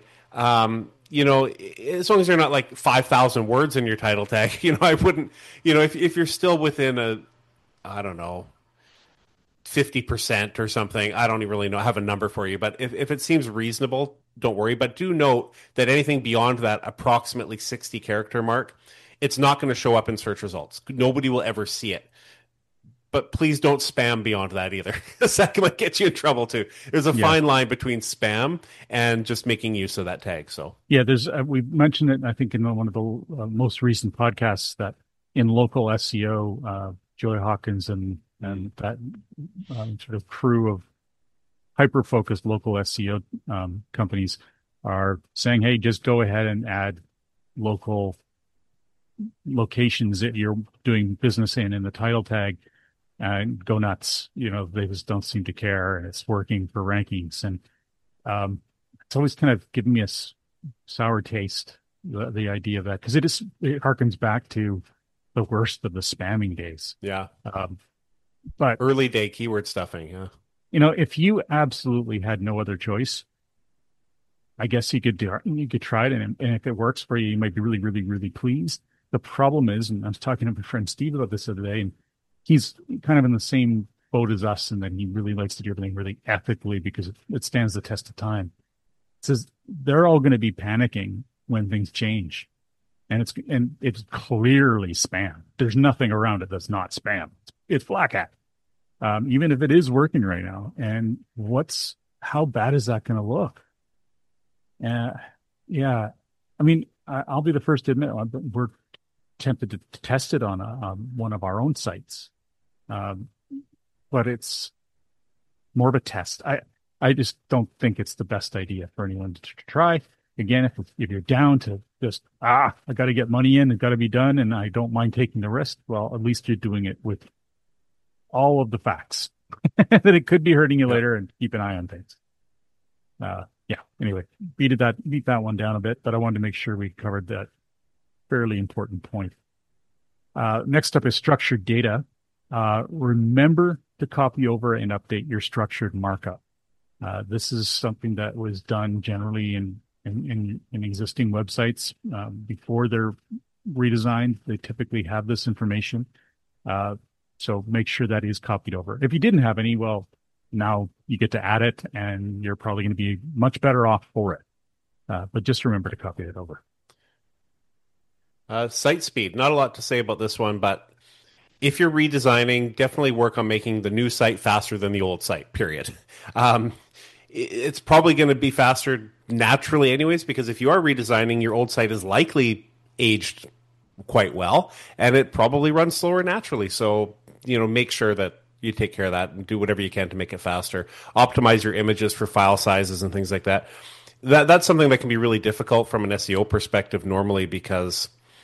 Speaker 2: As long as they're not like 5,000 words in your title tag, I wouldn't. If you're still within I don't know, 50% or something. I don't even really know, have a number for you, but if it seems reasonable, don't worry. But do note that anything beyond that approximately 60 character mark, it's not going to show up in search results. Nobody will ever see it. But please don't spam beyond that either. That might get you in trouble too. There's a
Speaker 1: Yeah.
Speaker 2: fine line between spam and just making use of that tag. So
Speaker 1: Yeah, there's we mentioned it, I think, in one of the most recent podcasts that in local SEO, Joy Hawkins and that sort of crew of hyper focused local SEO companies are saying, hey, just go ahead and add local locations that you're doing business in the title tag and go nuts. You know, they just don't seem to care, and it's working for rankings. And it's always kind of given me a sour taste, the idea of that, because it harkens back to the worst of the spamming days.
Speaker 2: yeah,
Speaker 1: But
Speaker 2: early day keyword stuffing. Yeah.
Speaker 1: you know, if you absolutely had no other choice, I guess you could try it, and if it works for you, you might be really, really, really pleased. The problem is, and I was talking to my friend Steve about this the other day, and he's kind of in the same boat as us, and then he really likes to do everything really ethically because it stands the test of time. It says they're all going to be panicking when things change, and it's clearly spam. There's nothing around it that's not spam. It's Black Hat, even if it is working right now. And how bad is that going to look? Uh, yeah, I mean, I'll be the first to admit we're tempted to test it on one of our own sites, um, but it's more of a test. I just don't think it's the best idea for anyone to try. Again, if you're down to just I got to get money in, it got to be done, and I don't mind taking the risk. Well, at least you're doing it with all of the facts that it could be hurting you
Speaker 2: Yep.
Speaker 1: later, and keep an eye on things. Yeah. Anyway, beat that one down a bit, but I wanted to make sure we covered that fairly important point. Next up is structured data. Remember to copy over and update your structured markup. This is something that was done generally in existing websites before they're redesigned. They typically have this information, so make sure that is copied over. If you didn't have any, well, now you get to add it, and you're probably going to be much better off for it. But just remember to copy it over.
Speaker 2: Site speed. Not a lot to say about this one, but if you're redesigning, definitely work on making the new site faster than the old site, period. Um, it's probably going to be faster naturally, anyways, because if you are redesigning, your old site is likely aged quite well, and it probably runs slower naturally. So, make sure that you take care of that and do whatever you can to make it faster. Optimize your images for file sizes and things like that. That's something that can be really difficult from an SEO perspective normally because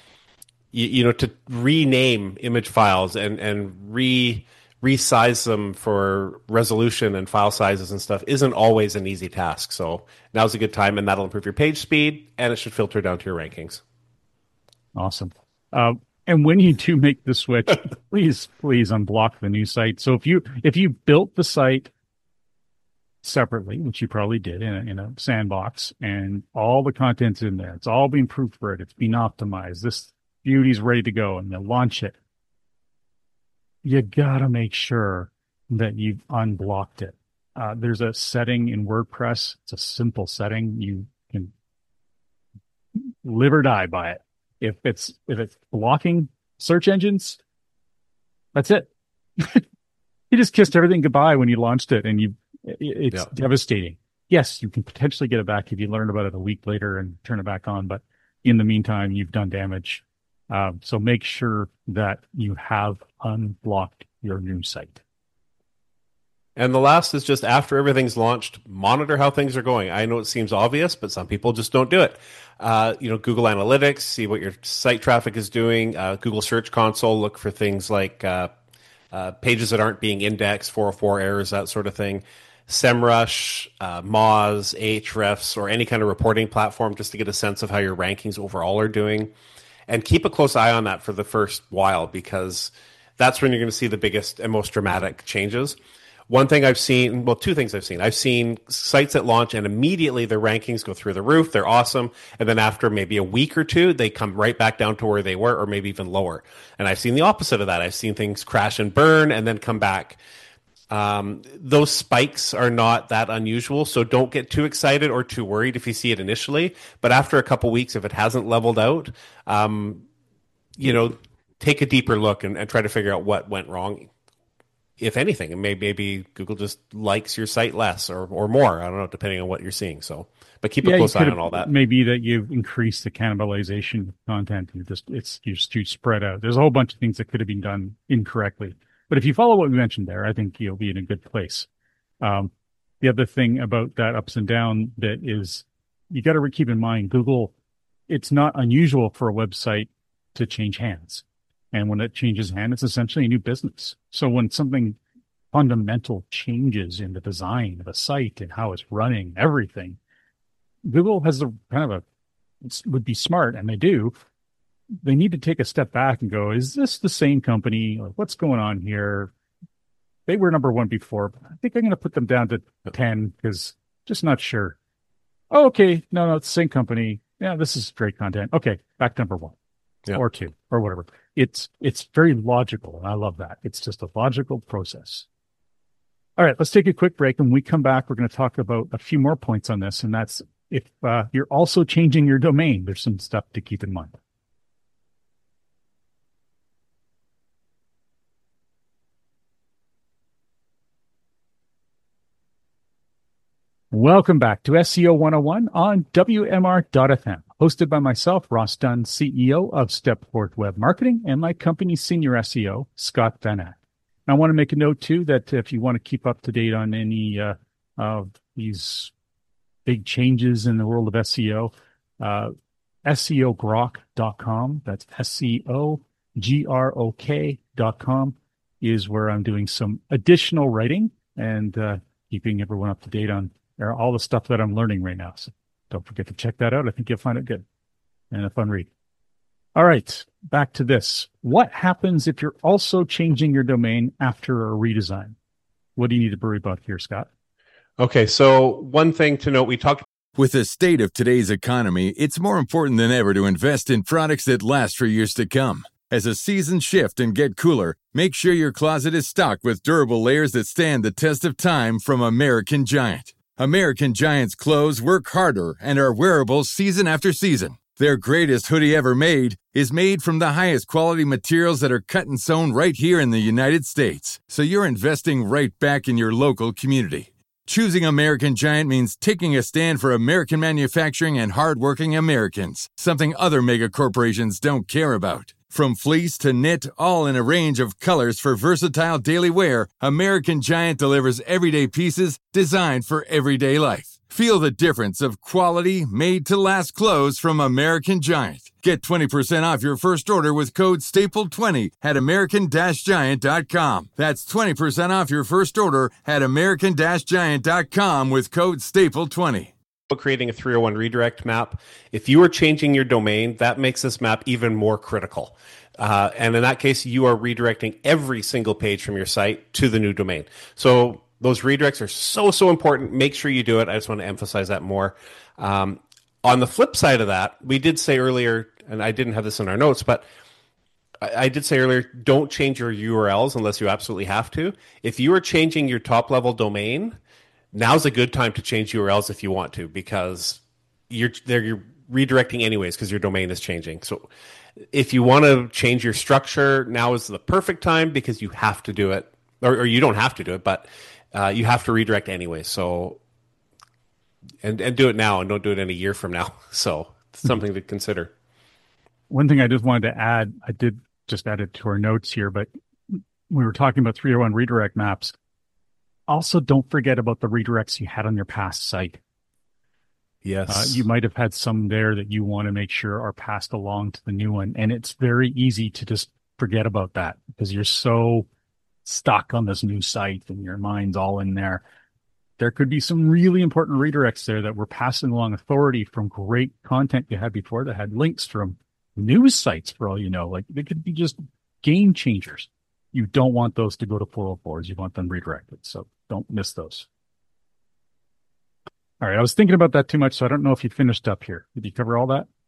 Speaker 2: to rename image files and resize them for resolution and file sizes and stuff isn't always an easy task. So now's a good time, and that'll improve your page speed, and it should filter down to your rankings.
Speaker 1: Awesome. And when you do make the switch, please unblock the new site. So if you built the site separately, which you probably did in a sandbox, and all the content's in there, it's all been proofread, it's been optimized, this beauty's ready to go, and you launch it, you gotta make sure that you've unblocked it. There's a setting in WordPress. It's a simple setting. You can live or die by it. If it's blocking search engines, that's it. You just kissed everything goodbye when you launched it, and it's
Speaker 2: Yeah.
Speaker 1: devastating. Yes, you can potentially get it back if you learn about it a week later and turn it back on, but in the meantime, you've done damage. So make sure that you have unblocked your new site.
Speaker 2: And the last is just after everything's launched, monitor how things are going. I know it seems obvious, but some people just don't do it. Google Analytics, see what your site traffic is doing. Google Search Console, look for things like pages that aren't being indexed, 404 errors, that sort of thing. SEMrush, Moz, Ahrefs, or any kind of reporting platform just to get a sense of how your rankings overall are doing. And keep a close eye on that for the first while because that's when you're going to see the biggest and most dramatic changes. One thing I've seen, well, two things I've seen. I've seen sites that launch and immediately their rankings go through the roof. They're awesome. And then after maybe a week or two, they come right back down to where they were or maybe even lower. And I've seen the opposite of that. I've seen things crash and burn and then come back. Those spikes are not that unusual, so don't get too excited or too worried if you see it initially. But after a couple weeks, if it hasn't leveled out, take a deeper look and try to figure out what went wrong, if anything. And maybe Google just likes your site less or more. I don't know, depending on what you're seeing. So, but keep a close eye on all that.
Speaker 1: Maybe that you've increased the cannibalization of content. It's just too spread out. There's a whole bunch of things that could have been done incorrectly. But if you follow what we mentioned there, I think you'll be in a good place. The other thing about that ups and down that is you got to keep in mind, Google, it's not unusual for a website to change hands. And when it changes hands, it's essentially a new business. So when something fundamental changes in the design of a site and how it's running, everything, Google has the would be smart, and they do. They need to take a step back and go, is this the same company? Like, what's going on here? They were number one before, but I think I'm going to put them down to 10 because just not sure. Oh, okay. No, it's the same company. Yeah, this is great content. Okay, back to number one or two or whatever. It's very logical, and I love that. It's just a logical process. All right, let's take a quick break. And when we come back, we're going to talk about a few more points on this, and that's if you're also changing your domain, there's some stuff to keep in mind. Welcome back to SEO 101 on WMR.FM, hosted by myself, Ross Dunn, CEO of Stepforth Web Marketing, and my company's senior SEO, Scott Van Ack. I want to make a note, too, that if you want to keep up to date on any of these big changes in the world of SEO, SEOgrok.com, that's SEOgrok.com, is where I'm doing some additional writing and keeping everyone up to date on all the stuff that I'm learning right now. So don't forget to check that out. I think you'll find it good and a fun read. All right, back to this. What happens if you're also changing your domain after a redesign? What do you need to worry about here, Scott?
Speaker 2: Okay, so one thing to note, we talked.
Speaker 3: With the state of today's economy, it's more important than ever to invest in products that last for years to come. As the seasons shift and get cooler, make sure your closet is stocked with durable layers that stand the test of time from American Giant. American Giant's clothes work harder and are wearable season after season. Their greatest hoodie ever made is made from the highest quality materials that are cut and sewn right here in the United States. So you're investing right back in your local community. Choosing American Giant means taking a stand for American manufacturing and hardworking Americans, something other mega corporations don't care about. From fleece to knit, all in a range of colors for versatile daily wear, American Giant delivers everyday pieces designed for everyday life. Feel the difference of quality, made-to-last clothes from American Giant. Get 20% off your first order with code STAPLE20 at American-Giant.com. That's 20% off your first order at American-Giant.com with code STAPLE20.
Speaker 2: Creating a 301 redirect map. If you are changing your domain, that makes this map even more critical. And in that case, you are redirecting every single page from your site to the new domain. So those redirects are so important. Make sure you do it. I just want to emphasize that more. On the flip side of that, we did say earlier, and I didn't have this in our notes, but I did say earlier, don't change your URLs unless you absolutely have to. If you are changing your top level domain, now's a good time to change URLs if you want to, because you're redirecting anyways because your domain is changing. So if you want to change your structure, now is the perfect time because you have to do it, or you don't have to do it, but you have to redirect anyway. So and do it now and don't do it in a year from now. So it's something to consider.
Speaker 1: One thing I just wanted to add, I did just add it to our notes here, but we were talking about 301 redirect maps. Also, don't forget about the redirects you had on your past site.
Speaker 2: Yes.
Speaker 1: You might have had some there that you want to make sure are passed along to the new one. And it's very easy to just forget about that because you're so stuck on this new site and your mind's all in there. There could be some really important redirects there that were passing along authority from great content you had before that had links from news sites, for all you know. Like, they could be just game changers. You don't want those to go to 404s. You want them redirected. So don't miss those. All right. I was thinking about that too much, so I don't know if you finished up here. Did you cover all that?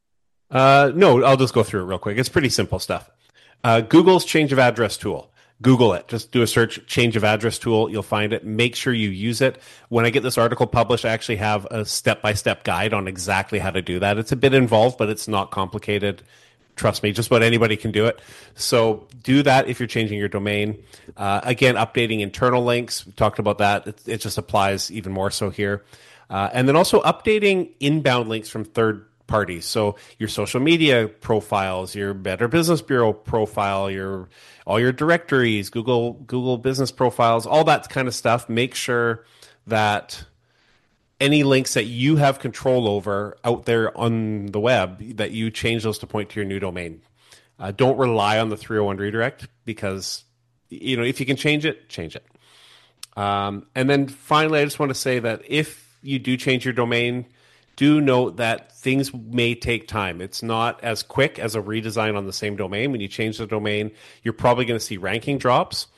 Speaker 2: No, I'll just go through it real quick. It's pretty simple stuff. Google's change of address tool. Google it. Just do a search, change of address tool. You'll find it. Make sure you use it. When I get this article published, I actually have a step-by-step guide on exactly how to do that. It's a bit involved, but it's not complicated. Trust me, just about anybody can do it. So do that if you're changing your domain. Again, updating internal links. We talked about that. It just applies even more so here. And then also updating inbound links from third parties. So your social media profiles, your Better Business Bureau profile, all your directories, Google business profiles, all that kind of stuff. Make sure that any links that you have control over out there on the web, that you change those to point to your new domain. Don't rely on the 301 redirect, because if you can change it, change it. And then finally, I just want to say that if you do change your domain, do note that things may take time. It's not as quick as a redesign on the same domain. When you change the domain, you're probably going to see ranking drops,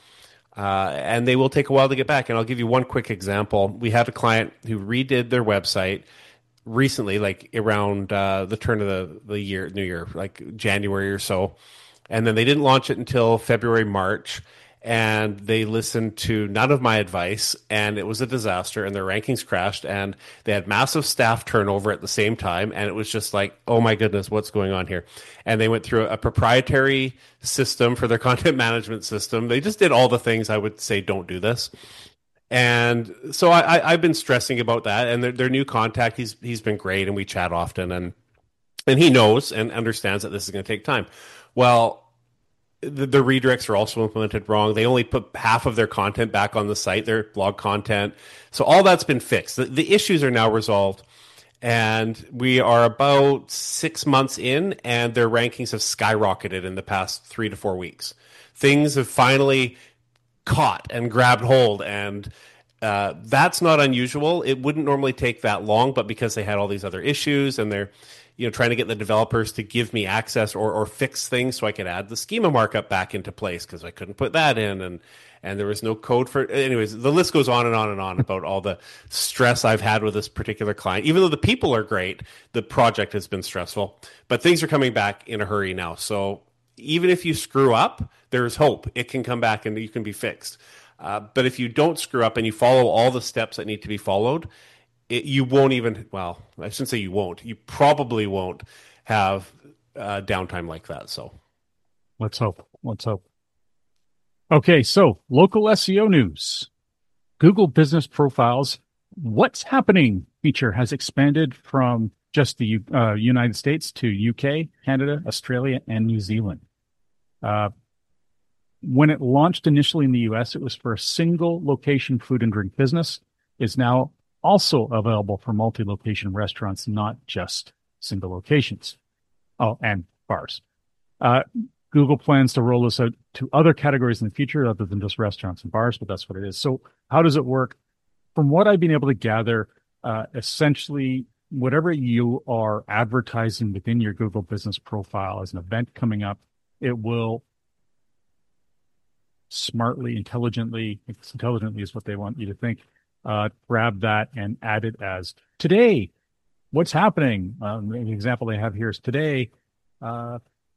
Speaker 2: and they will take a while to get back. And I'll give you one quick example. We had a client who redid their website recently, like around the turn of the year, New Year, like January or so. And then they didn't launch it until February, March. And they listened to none of my advice, and it was a disaster, and their rankings crashed, and they had massive staff turnover at the same time, and it was just like, oh my goodness, what's going on here? And they went through a proprietary system for their content management system. They just did all the things I would say don't do this. And so I've been stressing about that, and their new contact, he's been great, and we chat often, and he knows and understands that this is going to take time. Well, the redirects are also implemented wrong. They only put half of their content back on the site, their blog content. So all that's been fixed. The issues are now resolved, and we are about 6 months in, and their rankings have skyrocketed in the past 3 to 4 weeks. Things have finally caught and grabbed hold, and that's not unusual. It wouldn't normally take that long, but because they had all these other issues, and they're trying to get the developers to give me access or fix things so I could add the schema markup back into place, because I couldn't put that in, and there was no code for it. Anyways, the list goes on and on and on about all the stress I've had with this particular client. Even though the people are great, the project has been stressful, but things are coming back in a hurry now. So even if you screw up, there's hope. It can come back and you can be fixed. But if you don't screw up and you follow all the steps that need to be followed, you won't even, well, I shouldn't say you won't. You probably won't have downtime like that. So
Speaker 1: let's hope. Okay, so local SEO news. Google Business Profiles What's Happening feature has expanded from just the United States to UK, Canada, Australia, and New Zealand. When it launched initially in the US, it was for a single location food and drink business. It's now also available for multi-location restaurants, not just single locations. Oh, and bars. Google plans to roll this out to other categories in the future other than just restaurants and bars, but that's what it is. So how does it work? From what I've been able to gather, essentially, whatever you are advertising within your Google Business Profile as an event coming up, it will smartly, intelligently is what they want you to think, grab that and add it as today. What's happening? The example they have here is today. I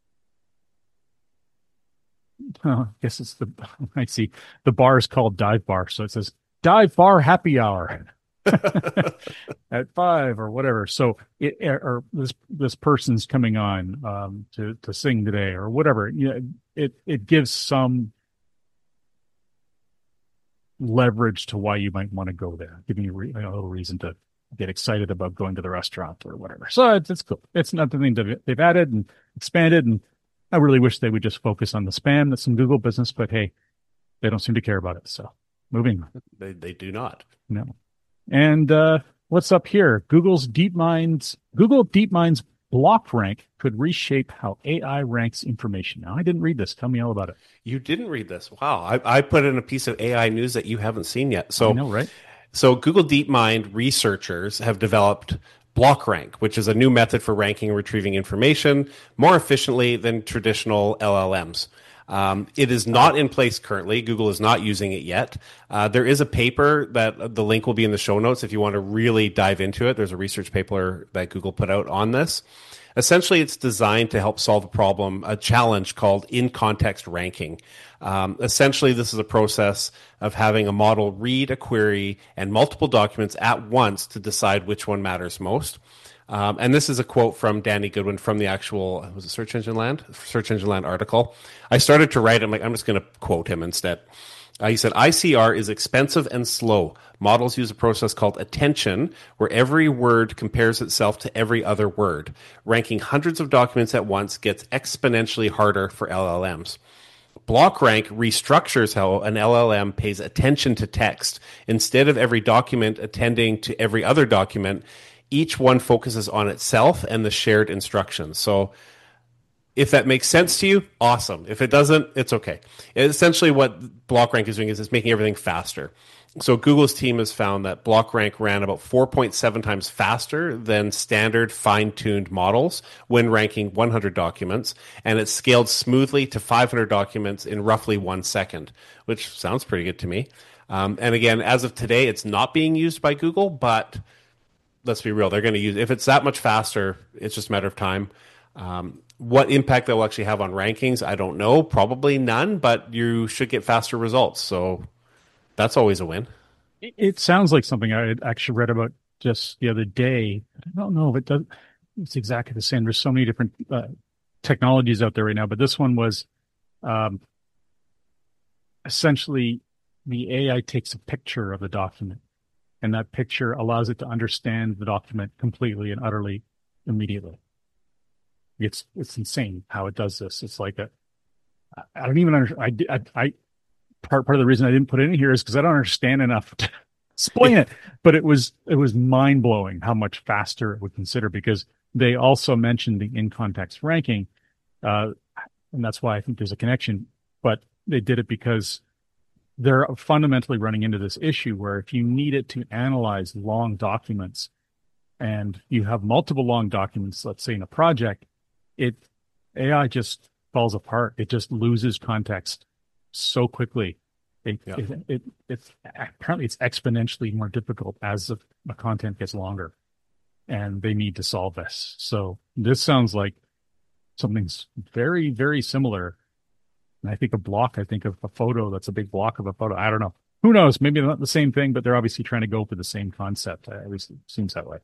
Speaker 1: guess it's I see the bar is called Dive Bar. So it says Dive Bar Happy Hour at 5 or whatever. So this person's coming on to sing today or whatever. It gives some leverage to why you might want to go there, giving you a little reason to get excited about going to the restaurant or whatever. So it's cool. It's not the thing they've added and expanded, and I really wish they would just focus on the spam that's in Google Business, but hey, they don't seem to care about it. So moving on.
Speaker 2: They do not.
Speaker 1: No. And what's up here? Google DeepMind's block rank could reshape how AI ranks information. Now, I didn't read this. Tell me all about it.
Speaker 2: You didn't read this. Wow. I put in a piece of AI news that you haven't seen yet. So,
Speaker 1: I know, right?
Speaker 2: So Google DeepMind researchers have developed block rank, which is a new method for ranking and retrieving information more efficiently than traditional LLMs. It is not in place currently. Google is not using it yet. There is a paper that the link will be in the show notes if you want to really dive into it. There's a research paper that Google put out on this. Essentially, it's designed to help solve a challenge called in-context ranking. Essentially, this is a process of having a model read a query and multiple documents at once to decide which one matters most. And this is a quote from Danny Goodwin from the actual, was it Search Engine Land article. I started to write it. I'm just going to quote him instead. He said, ICR is expensive and slow. Models use a process called attention, where every word compares itself to every other word. Ranking hundreds of documents at once gets exponentially harder for LLMs. BlockRank restructures how an LLM pays attention to text. Instead of every document attending to every other document, each one focuses on itself and the shared instructions. So if that makes sense to you, awesome. If it doesn't, it's okay. Essentially what BlockRank is doing is it's making everything faster. So Google's team has found that BlockRank ran about 4.7 times faster than standard fine-tuned models when ranking 100 documents, and it scaled smoothly to 500 documents in roughly 1 second, which sounds pretty good to me. And again, as of today, it's not being used by Google, but let's be real, they're going to use it. If it's that much faster, it's just a matter of time. What impact that will actually have on rankings, I don't know. Probably none, but you should get faster results. So that's always a win.
Speaker 1: It sounds like something I had actually read about just the other day. I don't know if it does. It's exactly the same. There's so many different technologies out there right now, but this one was essentially the AI takes a picture of the document, and that picture allows it to understand the document completely and utterly immediately. It's insane how it does this. It's like I don't even understand. Part of the reason I didn't put it in here is because I don't understand enough to explain it. But it was mind blowing how much faster it would consider, because they also mentioned the in context ranking, and that's why I think there's a connection. But they did it because they're fundamentally running into this issue where if you need it to analyze long documents, and you have multiple long documents, let's say in a project, AI just falls apart. It just loses context so quickly. It's apparently it's exponentially more difficult as the content gets longer, and they need to solve this. So this sounds like something's very, very similar. And I think of a photo that's a big block of a photo. I don't know. Who knows? Maybe they're not the same thing, but they're obviously trying to go for the same concept. At least it seems that way.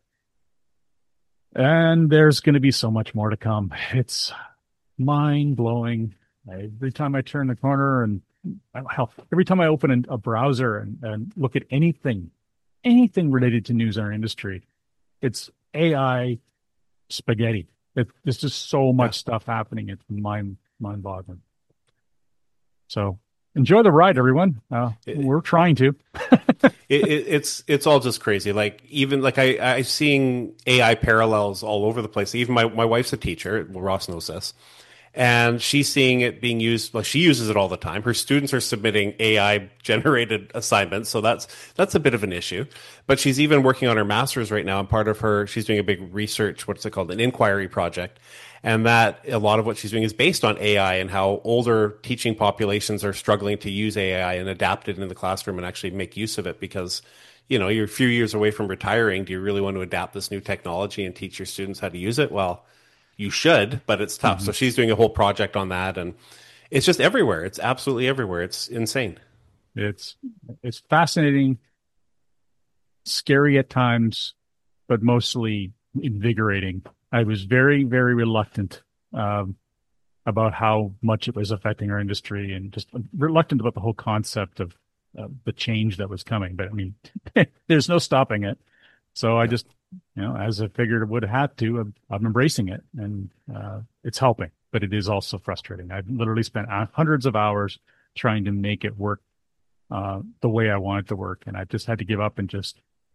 Speaker 1: And there's going to be so much more to come. It's mind blowing. Every time I turn the corner and every time I open a browser and look at anything related to news in our industry, it's AI spaghetti. There's just so much stuff happening. It's mind boggling. So enjoy the ride, everyone. We're trying to.
Speaker 2: It's all just crazy. Like even like I'm seeing AI parallels all over the place. Even my wife's a teacher. Well, Ross knows this, and she's seeing it being used. Like she uses it all the time. Her students are submitting AI generated assignments, so that's a bit of an issue. But she's even working on her master's right now, and she's doing a big research. What's it called? An inquiry project. And that a lot of what she's doing is based on AI and how older teaching populations are struggling to use AI and adapt it in the classroom and actually make use of it because, you're a few years away from retiring. Do you really want to adapt this new technology and teach your students how to use it? Well, you should, but it's tough. Mm-hmm. So she's doing a whole project on that, and it's just everywhere. It's absolutely everywhere. It's insane.
Speaker 1: It's fascinating, scary at times, but mostly invigorating. I was very, very reluctant about how much it was affecting our industry, and just reluctant about the whole concept of the change that was coming. But I mean, there's no stopping it. So I just, as I figured it would have had to, I'm embracing it, and it's helping. But it is also frustrating. I've literally spent hundreds of hours trying to make it work the way I want it to work, and I've just had to give up and just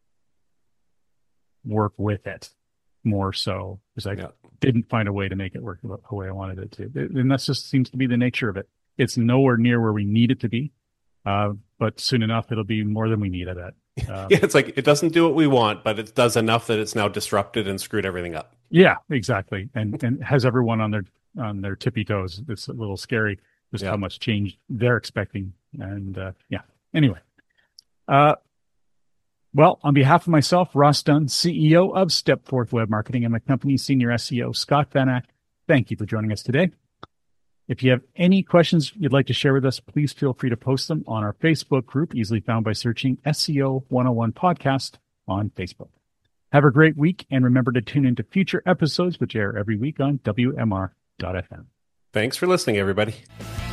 Speaker 1: work with it more so, because I didn't find a way to make it work the way I wanted it to. And that just seems to be the nature of it. It's nowhere near where we need it to be, but soon enough, it'll be more than we need of it.
Speaker 2: It's like it doesn't do what we want, but it does enough that it's now disrupted and screwed everything up.
Speaker 1: Yeah, exactly. And has everyone on their tippy toes. It's a little scary. just
Speaker 2: Yeah.
Speaker 1: how much change they're expecting. And anyway. Well, on behalf of myself, Ross Dunn, CEO of Stepforth Web Marketing, and my company's senior SEO, Scott Van Ack, thank you for joining us today. If you have any questions you'd like to share with us, please feel free to post them on our Facebook group, easily found by searching SEO 101 Podcast on Facebook. Have a great week, and remember to tune into future episodes, which air every week on WMR.fm.
Speaker 2: Thanks for listening, everybody.